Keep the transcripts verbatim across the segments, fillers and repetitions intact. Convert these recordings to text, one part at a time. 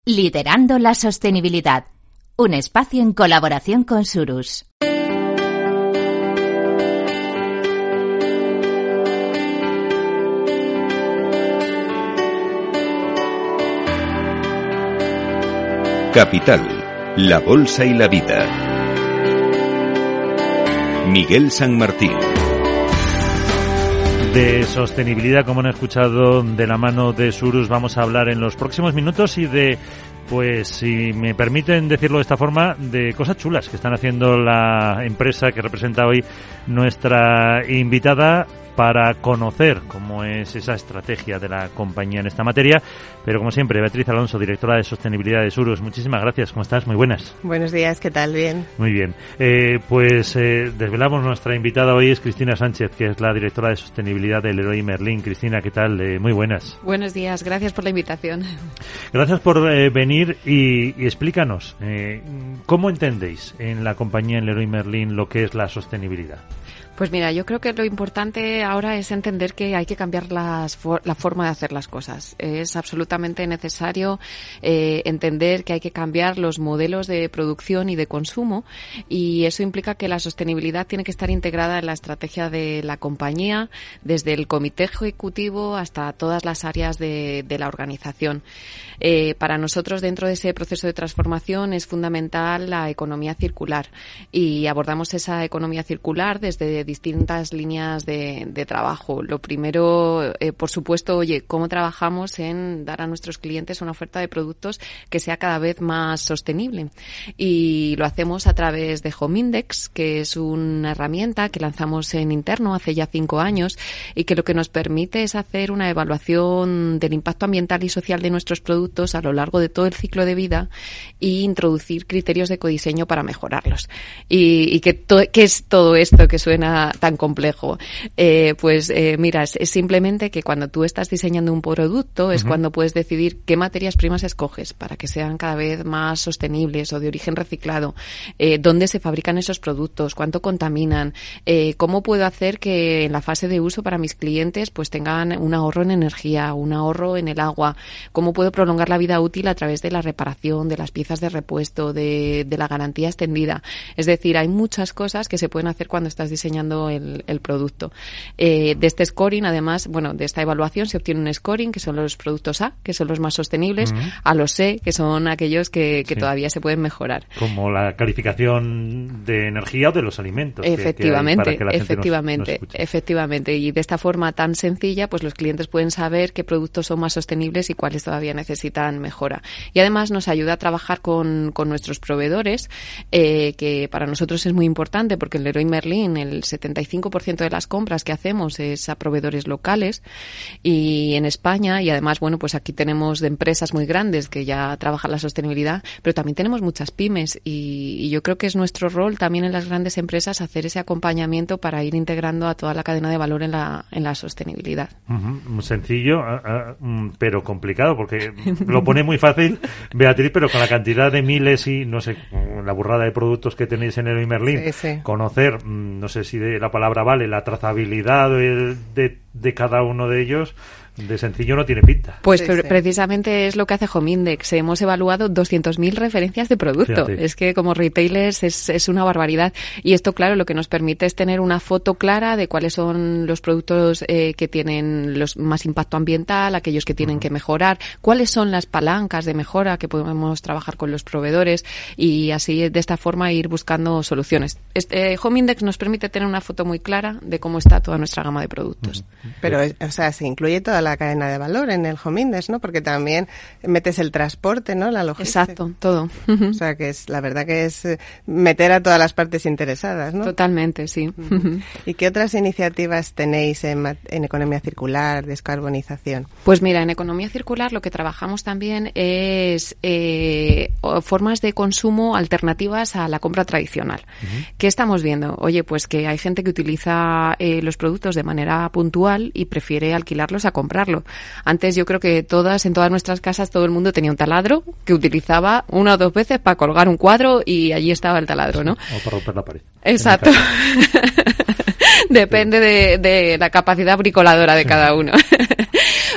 Liderando la sostenibilidad. Un espacio en colaboración con Surus. Capital, la bolsa y la vida. Miguel San Martín. De sostenibilidad, como han escuchado, de la mano de Surus, vamos a hablar en los próximos minutos y de, pues, si me permiten decirlo de esta forma, de cosas chulas que están haciendo la empresa que representa hoy nuestra invitada, para conocer cómo es esa estrategia de la compañía en esta materia. Pero como siempre, Beatriz Alonso, directora de sostenibilidad de Surus, muchísimas gracias. ¿Cómo estás? Muy buenas. Buenos días, ¿qué tal? Bien. Muy bien. Eh, pues eh, desvelamos, nuestra invitada hoy es Cristina Sánchez, que es la directora de sostenibilidad del Leroy Merlin. Cristina, ¿qué tal? Eh, muy buenas. Buenos días, gracias por la invitación. Gracias por eh, venir y, y explícanos, eh, ¿cómo entendéis en la compañía en Leroy Merlin lo que es la sostenibilidad? Pues mira, yo creo que lo importante ahora es entender que hay que cambiar las for- la forma de hacer las cosas. Es absolutamente necesario eh, entender que hay que cambiar los modelos de producción y de consumo, y eso implica que la sostenibilidad tiene que estar integrada en la estrategia de la compañía, desde el comité ejecutivo hasta todas las áreas de, de la organización. Eh, para nosotros, dentro de ese proceso de transformación, es fundamental la economía circular, y abordamos esa economía circular desde distintas líneas de, de trabajo. Lo primero, eh, por supuesto, oye, cómo trabajamos en dar a nuestros clientes una oferta de productos que sea cada vez más sostenible. Y lo hacemos a través de Home Index, que es una herramienta que lanzamos en interno hace ya cinco años y que lo que nos permite es hacer una evaluación del impacto ambiental y social de nuestros productos a lo largo de todo el ciclo de vida e introducir criterios de ecodiseño para mejorarlos. Y, y que to- ¿qué es todo esto que suena tan complejo? Eh, pues eh, mira, es, es simplemente que cuando tú estás diseñando un producto es uh-huh. cuando puedes decidir qué materias primas escoges para que sean cada vez más sostenibles o de origen reciclado, eh, dónde se fabrican esos productos, cuánto contaminan, eh, cómo puedo hacer que en la fase de uso para mis clientes pues tengan un ahorro en energía, un ahorro en el agua, cómo puedo prolongar la vida útil a través de la reparación, de las piezas de repuesto, de, de la garantía extendida. Es decir, hay muchas cosas que se pueden hacer cuando estás diseñando El, el producto. Eh, de este scoring, además, bueno, de esta evaluación se obtiene un scoring, que son los productos A, que son los más sostenibles, uh-huh. a los C, que son aquellos que, que sí. todavía se pueden mejorar. Como la calificación de energía o de los alimentos. Efectivamente, que, que para que la efectivamente, gente nos, nos efectivamente. Y de esta forma tan sencilla, pues los clientes pueden saber qué productos son más sostenibles y cuáles todavía necesitan mejora. Y además nos ayuda a trabajar con, con nuestros proveedores, eh, que para nosotros es muy importante, porque el Leroy Merlin, el setenta y cinco por ciento de las compras que hacemos es a proveedores locales y en España, y además, bueno, pues aquí tenemos de empresas muy grandes que ya trabajan la sostenibilidad, pero también tenemos muchas pymes y, y yo creo que es nuestro rol también en las grandes empresas hacer ese acompañamiento para ir integrando a toda la cadena de valor en la, en la sostenibilidad. Uh-huh. Sencillo, uh, uh, pero complicado, porque lo pone muy fácil, Beatriz, pero con la cantidad de miles y, no sé, la burrada de productos que tenéis en Leroy Merlin, sí, sí. conocer, no sé si de la palabra vale, la trazabilidad de, de, de cada uno de ellos, de sencillo no tiene pinta. Pues sí, pre- sí. precisamente es lo que hace Home Index. Hemos evaluado doscientas mil referencias de producto. Fíjate. Es que como retailers es, es una barbaridad. Y esto, claro, lo que nos permite es tener una foto clara de cuáles son los productos eh, que tienen los más impacto ambiental, aquellos que tienen uh-huh. que mejorar, cuáles son las palancas de mejora que podemos trabajar con los proveedores y así de esta forma ir buscando soluciones. Este, Home Index nos permite tener una foto muy clara de cómo está toda nuestra gama de productos. Uh-huh. Pero, o sea, se incluye toda la cadena de valor en el Home Index, ¿no? Porque también metes el transporte, ¿no? La logística. Exacto, todo. O sea, que es, la verdad que es meter a todas las partes interesadas, ¿no? Totalmente, sí. ¿Y qué otras iniciativas tenéis en, en economía circular, descarbonización? Pues mira, en economía circular lo que trabajamos también es eh, formas de consumo alternativas a la compra tradicional. Uh-huh. ¿Qué estamos viendo? Oye, pues que hay gente que utiliza eh, los productos de manera puntual y prefiere alquilarlos a comprarlo. Antes yo creo que todas, en todas nuestras casas, todo el mundo tenía un taladro que utilizaba una o dos veces para colgar un cuadro y allí estaba el taladro, ¿no? O para romper la pared. Exacto. Depende de, de la capacidad bricoladora de cada uno.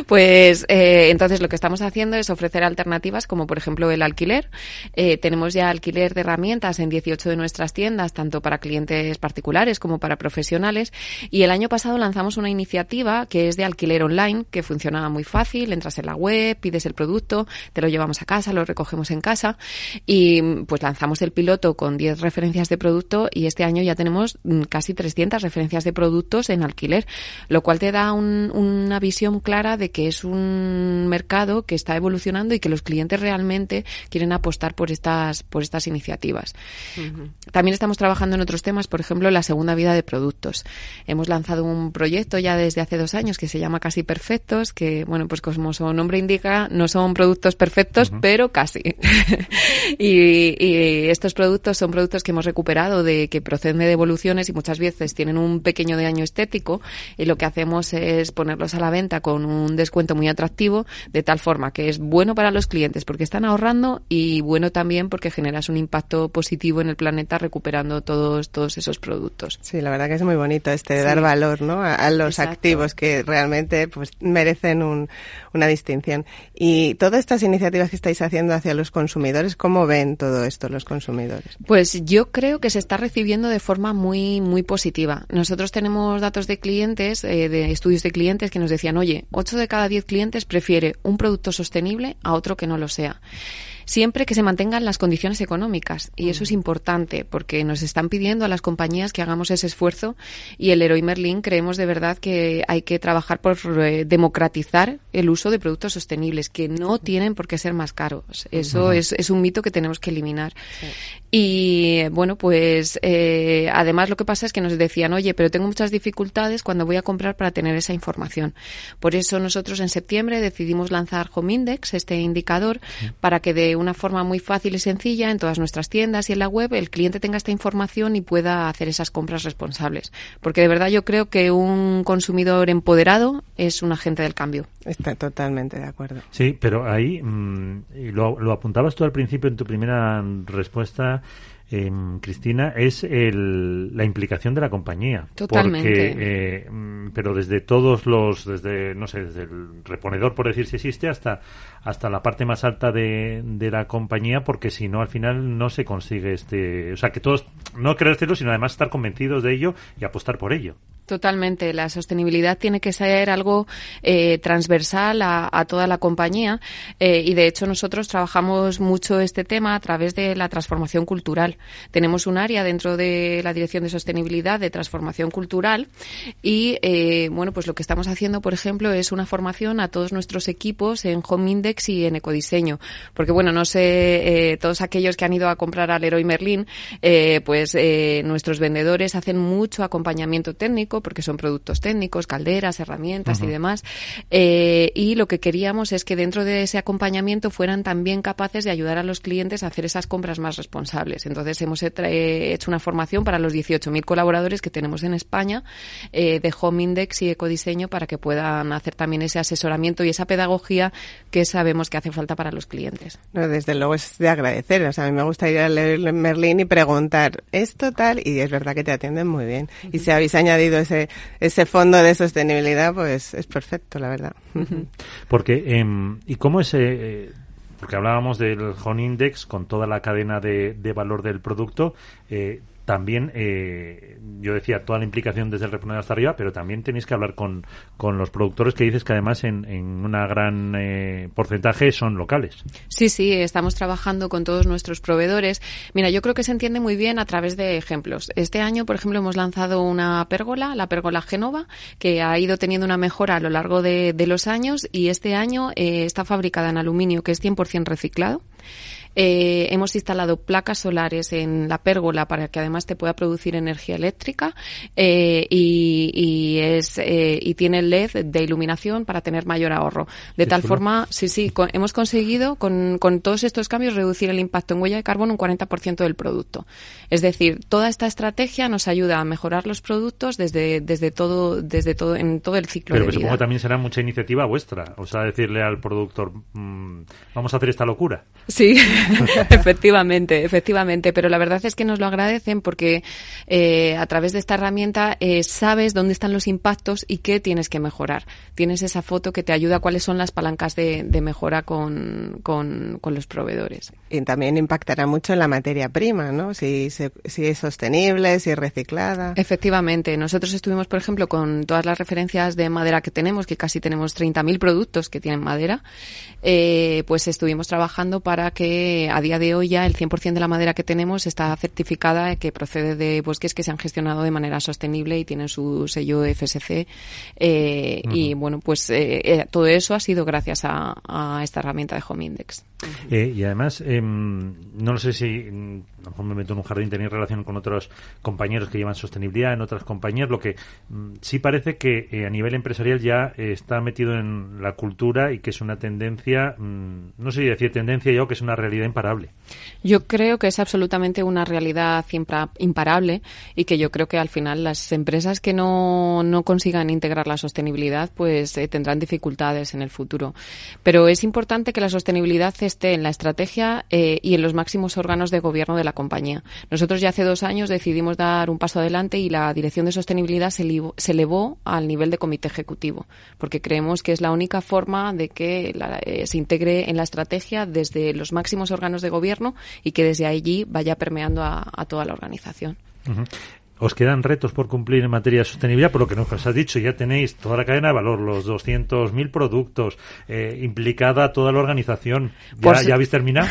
Pues eh, entonces lo que estamos haciendo es ofrecer alternativas como por ejemplo el alquiler. Eh, tenemos ya alquiler de herramientas en dieciocho de nuestras tiendas, tanto para clientes particulares como para profesionales. Y el año pasado lanzamos una iniciativa que es de alquiler online, que funciona muy fácil. Entras en la web, pides el producto, te lo llevamos a casa, lo recogemos en casa y pues lanzamos el piloto con diez referencias de producto y este año ya tenemos casi trescientas referencias de productos en alquiler, lo cual te da un, una visión clara de que es un mercado que está evolucionando y que los clientes realmente quieren apostar por estas por estas iniciativas. Uh-huh. También estamos trabajando en otros temas, por ejemplo, la segunda vida de productos. Hemos lanzado un proyecto ya desde hace dos años que se llama Casi Perfectos, que, bueno, pues como su nombre indica, no son productos perfectos, uh-huh. pero casi. y, y estos productos son productos que hemos recuperado de que proceden de devoluciones y muchas veces tienen un pequeño daño estético y lo que hacemos es ponerlos a la venta con un descuento muy atractivo de tal forma que es bueno para los clientes porque están ahorrando y bueno también porque generas un impacto positivo en el planeta recuperando todos todos esos productos. Sí, la verdad que es muy bonito este sí. dar valor, ¿no? a, a los Exacto. activos que realmente pues merecen un, una distinción. Y todas estas iniciativas que estáis haciendo hacia los consumidores, ¿cómo ven todo esto los consumidores? Pues yo creo que se está recibiendo de forma muy muy positiva. Nosotros tenemos datos de clientes, eh, de estudios de clientes que nos decían, oye, ocho de cada diez clientes prefiere un producto sostenible a otro que no lo sea. Siempre que se mantengan las condiciones económicas. Y eso es importante porque nos están pidiendo a las compañías que hagamos ese esfuerzo y el Leroy Merlin creemos de verdad que hay que trabajar por eh, democratizar el uso de productos sostenibles que no tienen por qué ser más caros. Eso uh-huh. es, es un mito que tenemos que eliminar. Sí. Y bueno, pues eh, además lo que pasa es que nos decían, oye, pero tengo muchas dificultades cuando voy a comprar para tener esa información. Por eso nosotros en septiembre decidimos lanzar Home Index, este indicador, sí. para que de una forma muy fácil y sencilla en todas nuestras tiendas y en la web el cliente tenga esta información y pueda hacer esas compras responsables. Porque de verdad yo creo que un consumidor empoderado es un agente del cambio. Está totalmente de acuerdo. Sí, pero ahí mmm, lo, lo apuntabas tú al principio en tu primera respuesta, Eh, Cristina, es el, la implicación de la compañía. Totalmente. Porque, eh, pero desde todos los, desde, no sé, desde el reponedor, por decir si existe, hasta hasta la parte más alta de, de la compañía, porque si no, al final no se consigue este... O sea, que todos, no creérselo, sino además estar convencidos de ello y apostar por ello. Totalmente. La sostenibilidad tiene que ser algo eh, transversal a, a toda la compañía eh, y, de hecho, nosotros trabajamos mucho este tema a través de la transformación cultural. Tenemos un área dentro de la Dirección de Sostenibilidad de Transformación Cultural y, eh, bueno, pues lo que estamos haciendo, por ejemplo, es una formación a todos nuestros equipos en Home Index y en ecodiseño. Porque, bueno, no sé, eh, todos aquellos que han ido a comprar al Leroy Merlin, eh, pues eh, nuestros vendedores hacen mucho acompañamiento técnico porque son productos técnicos, calderas, herramientas uh-huh. y demás. Eh, y lo que queríamos es que dentro de ese acompañamiento fueran también capaces de ayudar a los clientes a hacer esas compras más responsables. Entonces hemos hecho una formación para los dieciocho mil colaboradores que tenemos en España eh, de Home Index y ecodiseño para que puedan hacer también ese asesoramiento y esa pedagogía que sabemos que hace falta para los clientes. No, desde luego es de agradecer. O sea, a mí me gusta ir al Merlin y preguntar esto tal y es verdad que te atienden muy bien. Uh-huh. Y si habéis añadido ese ese fondo de sostenibilidad, pues es perfecto, la verdad. Uh-huh. Porque, eh, ¿y cómo es...? Eh, porque hablábamos del Home Index con toda la cadena de, de valor del producto, eh, también, eh, yo decía, toda la implicación desde el reponedor hasta arriba, pero también tenéis que hablar con, con los productores que dices que además en, en una gran eh, porcentaje son locales. Sí, sí, estamos trabajando con todos nuestros proveedores. Mira, yo creo que se entiende muy bien a través de ejemplos. Este año, por ejemplo, hemos lanzado una pérgola, la pérgola Génova, que ha ido teniendo una mejora a lo largo de, de los años y este año eh, está fabricada en aluminio, que es cien por ciento reciclado. Eh, hemos instalado placas solares en la pérgola para que además te pueda producir energía eléctrica eh, y, y es eh, y tiene el L E D de iluminación para tener mayor ahorro. De tal forma, sí, sí, con, hemos conseguido con, con todos estos cambios reducir el impacto en huella de carbono un cuarenta por ciento del producto. Es decir, toda esta estrategia nos ayuda a mejorar los productos desde desde todo desde todo en todo el ciclo Pero de vida. Pero supongo que también será mucha iniciativa vuestra, o sea, decirle al productor, mmm, vamos a hacer esta locura. Sí. Efectivamente, efectivamente, pero la verdad es que nos lo agradecen porque eh, a través de esta herramienta eh, sabes dónde están los impactos y qué tienes que mejorar. Tienes esa foto que te ayuda a cuáles son las palancas de, de mejora con, con, con los proveedores. Y también impactará mucho en la materia prima, ¿no? Si, se, si es sostenible, si es reciclada. Efectivamente. Nosotros estuvimos, por ejemplo, con todas las referencias de madera que tenemos, que casi tenemos treinta mil productos que tienen madera, eh, pues estuvimos trabajando para que a día de hoy ya el cien por ciento de la madera que tenemos está certificada que procede de bosques que se han gestionado de manera sostenible y tienen su sello F S C. Eh, uh-huh. Y bueno, pues eh, eh, todo eso ha sido gracias a, a esta herramienta de Home Index. Eh, y además, eh, no lo sé si, a lo mejor me meto en un jardín, tenéis relación con otros compañeros que llevan sostenibilidad en otras compañías, lo que mm, sí parece que eh, a nivel empresarial ya eh, está metido en la cultura y que es una tendencia, mmm, no sé si decir tendencia yo, que es una realidad imparable. Yo creo que es absolutamente una realidad imparable y que yo creo que al final las empresas que no, no consigan integrar la sostenibilidad pues eh, tendrán dificultades en el futuro. Pero es importante que la sostenibilidad esté en la estrategia eh, y en los máximos órganos de gobierno de la compañía. Nosotros ya hace dos años decidimos dar un paso adelante y la Dirección de Sostenibilidad se, li- se elevó al nivel de comité ejecutivo, porque creemos que es la única forma de que la, eh, se integre en la estrategia desde los máximos órganos de gobierno y que desde allí vaya permeando a, a toda la organización. Uh-huh. ¿Os quedan retos por cumplir en materia de sostenibilidad? Por lo que nos has dicho, ya tenéis toda la cadena de valor, los doscientos mil productos, eh, implicada toda la organización. ¿Ya, pues, ¿ya habéis terminado?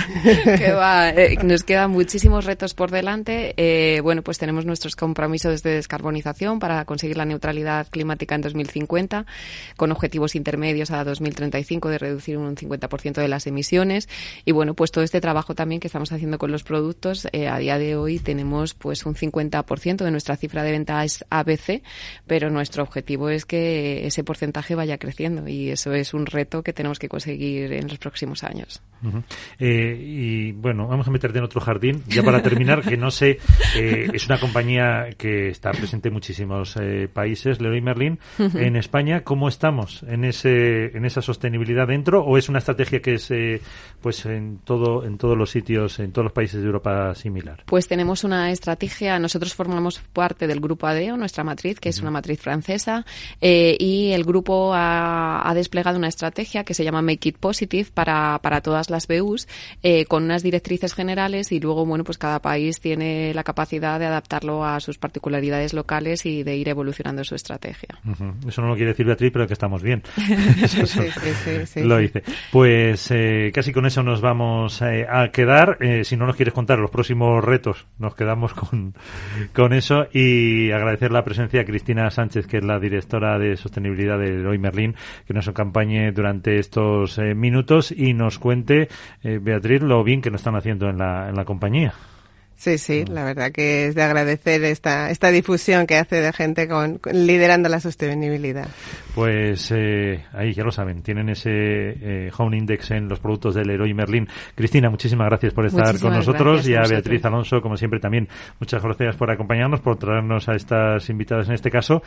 Que va, eh, nos quedan muchísimos retos por delante. Eh, bueno, pues tenemos nuestros compromisos de descarbonización para conseguir la neutralidad climática en dos mil cincuenta, con objetivos intermedios a dos mil treinta y cinco de reducir un cincuenta por ciento de las emisiones. Y bueno, pues todo este trabajo también que estamos haciendo con los productos, eh, a día de hoy tenemos pues un cincuenta por ciento de nuestra cifra de venta es A B C, pero nuestro objetivo es que ese porcentaje vaya creciendo y eso es un reto que tenemos que conseguir en los próximos años. Uh-huh. Eh, y bueno, vamos a meterte en otro jardín, ya para terminar, que no sé, eh, es una compañía que está presente en muchísimos eh, países, Leroy Merlin. Uh-huh. En España, ¿cómo estamos en ese en esa sostenibilidad dentro o es una estrategia que es eh, pues en todo en todos los sitios, en todos los países de Europa similar? Pues tenemos una estrategia, nosotros formamos parte del grupo ADEO, nuestra matriz, que es una matriz francesa, eh, y el grupo ha, ha desplegado una estrategia que se llama Make It Positive para, para todas las B Us, eh, con unas directrices generales y luego, bueno, pues cada país tiene la capacidad de adaptarlo a sus particularidades locales y de ir evolucionando su estrategia. Uh-huh. Eso no lo quiere decir Beatriz, pero que estamos bien. Eso sí, sí, sí, sí, lo sí. dice. Pues eh, casi con eso nos vamos eh, a quedar. Eh, si no nos quieres contar los próximos retos, nos quedamos con, con eso y agradecer la presencia de Cristina Sánchez, que es la directora de sostenibilidad de Leroy Merlin, que nos acompañe durante estos eh, minutos y nos cuente, eh, Beatriz, lo bien que nos están haciendo en la, en la compañía. Sí, sí, la verdad que es de agradecer esta esta difusión que hace de gente con, con liderando la sostenibilidad. Pues eh, ahí ya lo saben, tienen ese eh, Home Index en los productos del Leroy Merlin. Cristina, muchísimas gracias por estar muchísimas con nosotros y a Beatriz Alonso, como siempre, también muchas gracias por acompañarnos, por traernos a estas invitadas en este caso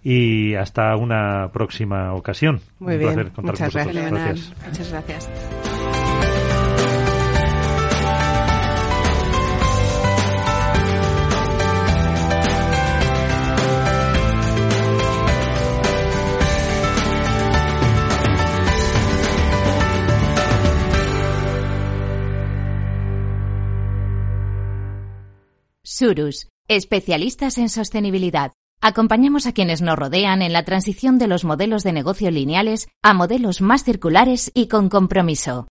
y hasta una próxima ocasión. Muy Un bien, placer contar muchas con vosotros. Gracias. Gracias. Muchas gracias. Surus, especialistas en sostenibilidad. Acompañamos a quienes nos rodean en la transición de los modelos de negocio lineales a modelos más circulares y con compromiso.